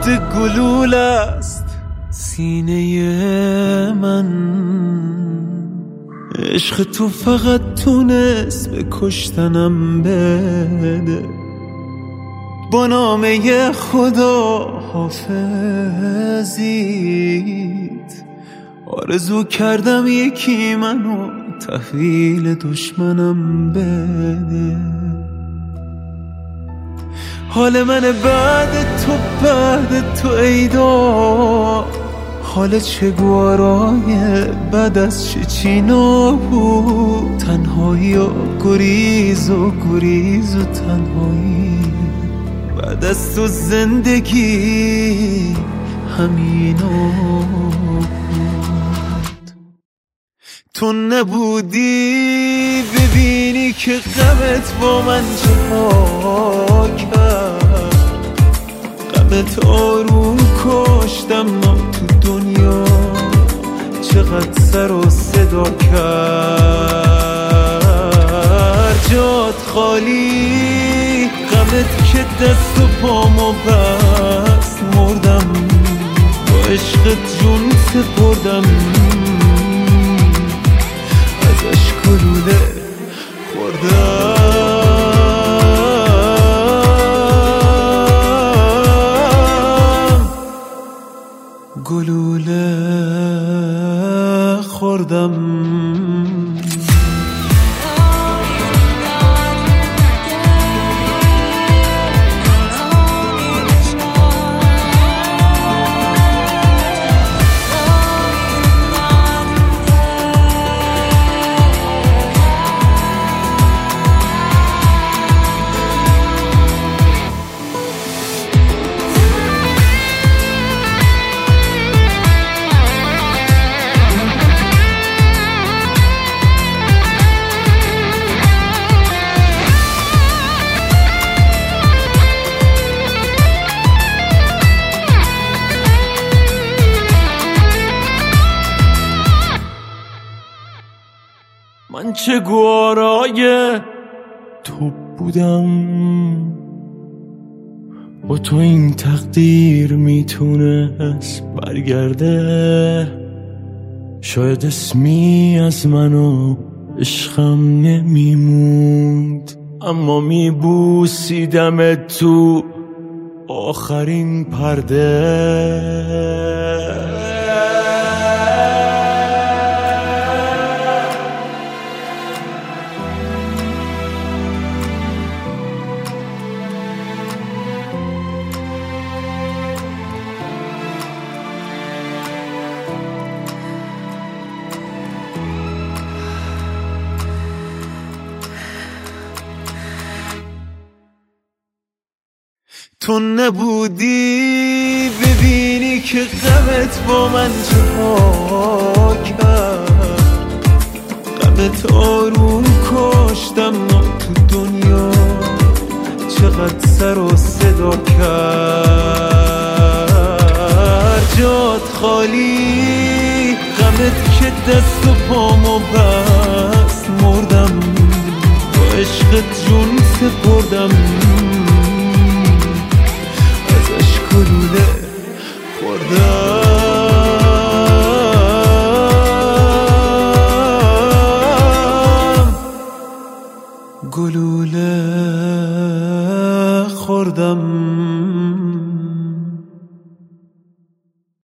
عهد گلول است سینه من، عشق تو فقط تونست به کشتنم بده. با نامه خدا حافظیت آرزو کردم یکی منو تحویل دشمنم بده. حال من بعد تو ایدا، حال چگوارای بعد از چچینا بود. تنهایی و گریز و تنهایی بعد از تو زندگی همینا بود. تو نبودی ببینی که غمت با من چه کرد. غمت آروم کشتم ما تو دنیا چقدر سر و صدا کرد. جات خالی غمت که دست و پامو بست، مردم با عشقت جون سپردم. ازش گلوله خوردم، گلوله خوردم. من چه گوارای تو بودم، با تو این تقدیر میتونست برگرده. شاید اسمی از من و عشقم نمیموند، اما میبوسیدم تو آخرین پرده. تو نبودی ببینی که غمت با من چه کرد. غمت آروم کشتم ما تو دنیا چقدر سر و صدا کرد. جات خالی غمت که دست و پامو بست، مردم با عشقت جون سپردم. گلوله خوردم.